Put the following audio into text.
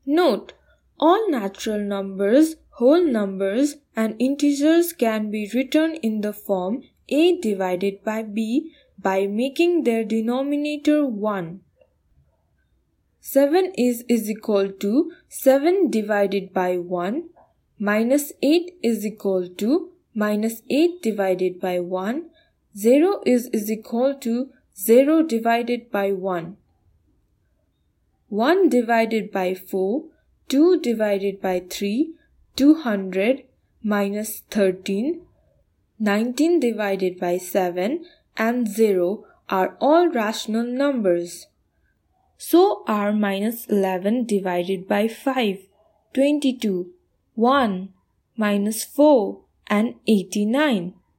Note: all natural numbers, whole numbers, and integers can be written in the form a divided by b by making their denominator 1. 7 is equal to 7 divided by 1, minus 8 is equal to minus 8 divided by 1, 0 is equal to 0 divided by 1. 1 divided by 4, 2 divided by 3, 200, minus 13, 19 divided by 7, and 0 are all rational numbers. So are minus 11 divided by 5, 22, 1, minus 4, and 89.